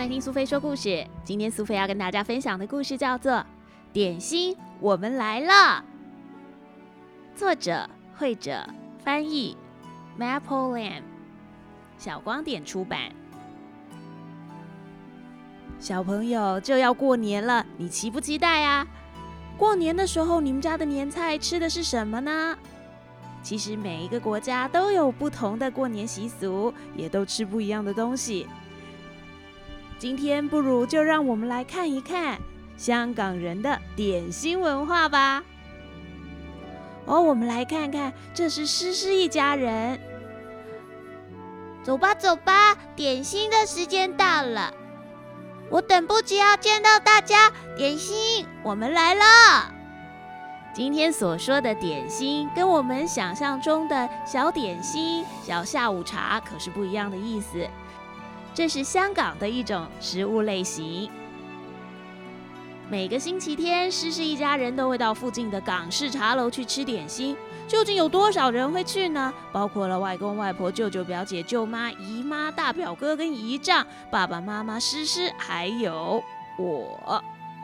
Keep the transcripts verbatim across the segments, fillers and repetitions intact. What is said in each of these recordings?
来听苏菲说故事。今天苏菲要跟大家分享的故事叫做《点心，我们来了》。作者、绘者、翻译 Maple Lamb， 小光点出版。小朋友，就要过年了，你期不期待啊？过年的时候，你们家的年菜吃的是什么呢？其实每一个国家都有不同的过年习俗，也都吃不一样的东西。今天不如就让我们来看一看香港人的点心文化吧。哦，我们来看看，这是诗诗一家人。 走吧走吧，点心的时间到了，我等不及要见到大家。点心，我们来了。 今天所说的点心，跟我们想象中的小点心、小下午茶可是不一样的意思。这是香港的一种食物类型。每个星期天，诗诗一家人都会到附近的港式茶楼去吃点心。究竟有多少人会去呢？包括了外公外婆、舅舅表姐、舅妈、姨妈、大表哥跟姨丈、爸爸妈妈、诗诗，还有我。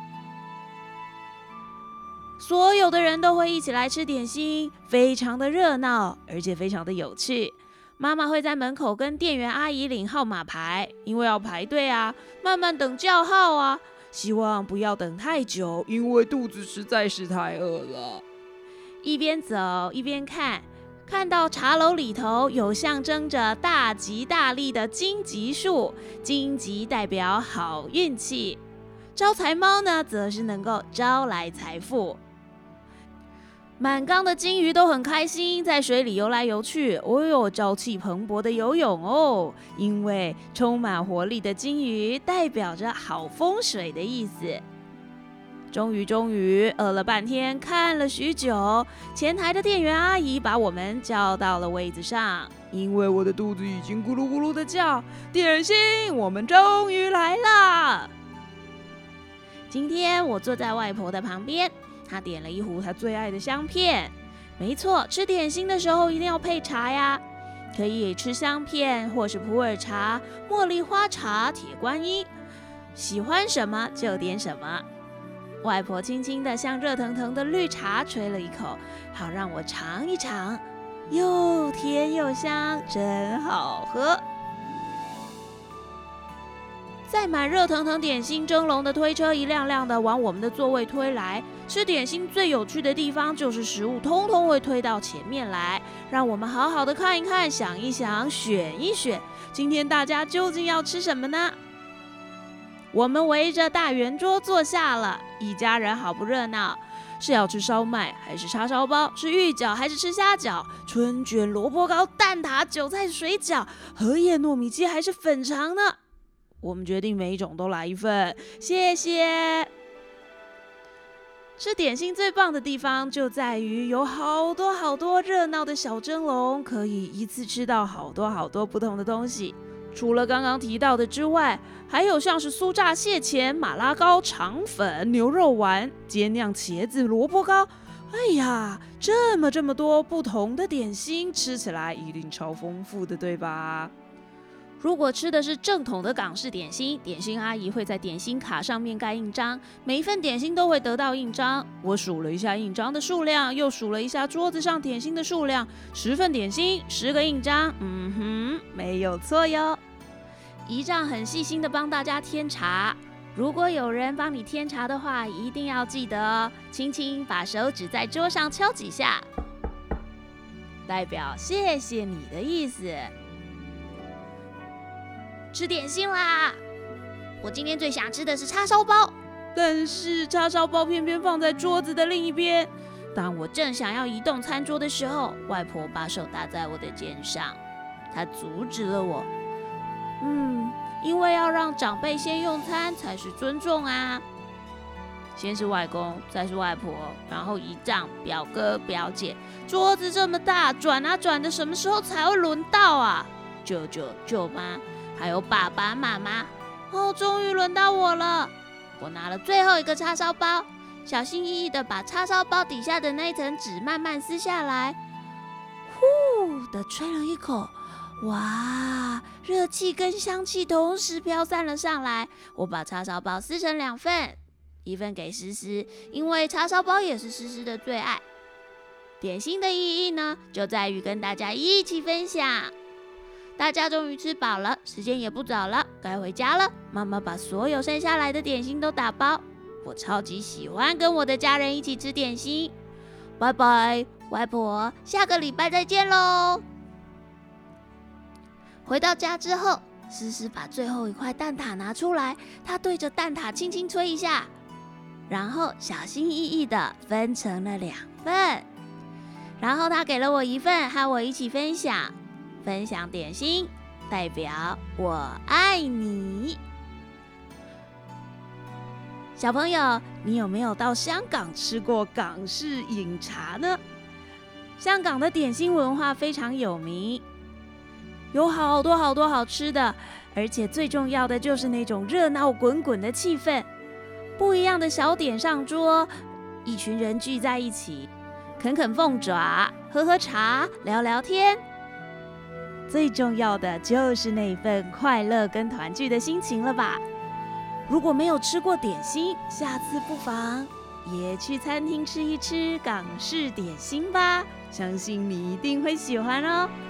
所有的人都会一起来吃点心，非常的热闹，而且非常的有趣。妈妈会在门口跟店员阿姨领号码牌，因为要排队啊，慢慢等叫号啊，希望不要等太久，因为肚子实在是太饿了。一边走一边看，看到茶楼里头有象征着大吉大利的金桔树，金桔代表好运气，招财猫呢，则是能够招来财富。满缸的金鱼都很开心，在水里游来游去，哦哟，朝气蓬勃的游泳哦。因为充满活力的金鱼代表着好风水的意思。终于终于饿了半天，看了许久，前台的店员阿姨把我们叫到了位子上，因为我的肚子已经咕噜咕噜的叫。点心，我们终于来了。今天我坐在外婆的旁边，她点了一壶她最爱的香片。没错，吃点心的时候一定要配茶呀，可以吃香片或是普洱茶、茉莉花茶、铁观音，喜欢什么就点什么。外婆轻轻地向热腾腾的绿茶吹了一口，好让我尝一尝，又甜又香，真好喝。载满热腾腾点心蒸笼的推车一辆辆的往我们的座位推来。吃点心最有趣的地方就是食物通通会推到前面来，让我们好好的看一看，想一想，选一选，今天大家究竟要吃什么呢？我们围着大圆桌坐下了，一家人好不热闹。是要吃烧麦还是叉烧包？吃芋饺还是吃虾饺？春卷、萝卜糕、蛋挞、韭菜水饺、荷叶糯米鸡还是粉肠呢？我们决定每一种都来一份，谢谢。吃点心最棒的地方就在于有好多好多热闹的小蒸笼，可以一次吃到好多好多不同的东西。除了刚刚提到的之外，还有像是酥炸蟹钳、马拉糕、肠粉、牛肉丸、煎酿茄子、萝卜糕。哎呀，这么这么多不同的点心，吃起来一定超丰富的，对吧？如果吃的是正统的港式点心，点心阿姨会在点心卡上面盖印章，每一份点心都会得到印章。我数了一下印章的数量，又数了一下桌子上点心的数量，十份点心，十个印章，嗯哼，没有错哟。姨丈很细心的帮大家添茶，如果有人帮你添茶的话，一定要记得哦，轻轻把手指在桌上敲几下，代表谢谢你的意思。吃点心啦！ 我今天最想吃的是叉烧包， 但是叉烧包偏偏放在桌子的另一边。当我正想要移动餐桌的时候，外婆把手搭在我的肩上，她阻止了我。嗯，因为要让长辈先用餐才是尊重啊。先是外公，再是外婆，然后姨丈、表哥、表姐。桌子这么大，转啊转的，什么时候才会轮到啊？舅舅、舅妈。还有爸爸妈妈，哦，终于轮到我了！我拿了最后一个叉烧包，小心翼翼的把叉烧包底下的那一层纸慢慢撕下来，呼的吹了一口， 哇，热气跟香气同时飘散了上来。我把叉烧包撕成两份，一份给诗诗，因为叉烧包也是诗诗的最爱。点心的意义呢，就在于跟大家一起分享。大家终于吃饱了，时间也不早了，该回家了。妈妈把所有剩下来的点心都打包。我超级喜欢跟我的家人一起吃点心。拜拜，外婆，下个礼拜再见喽。回到家之后，诗诗把最后一块蛋挞拿出来，她对着蛋挞轻轻吹一下，然后小心翼翼的分成了两份。然后她给了我一份，和我一起分享。分享点心，代表我爱你。小朋友，你有没有到香港吃过港式饮茶呢？香港的点心文化非常有名，有好多好多好吃的，而且最重要的就是那种热闹滚滚的气氛。不一样的小点上桌，一群人聚在一起，啃啃凤爪，喝喝茶，聊聊天。最重要的就是那份快乐跟团聚的心情了吧？如果没有吃过点心，下次不妨也去餐厅吃一吃港式点心吧，相信你一定会喜欢哦。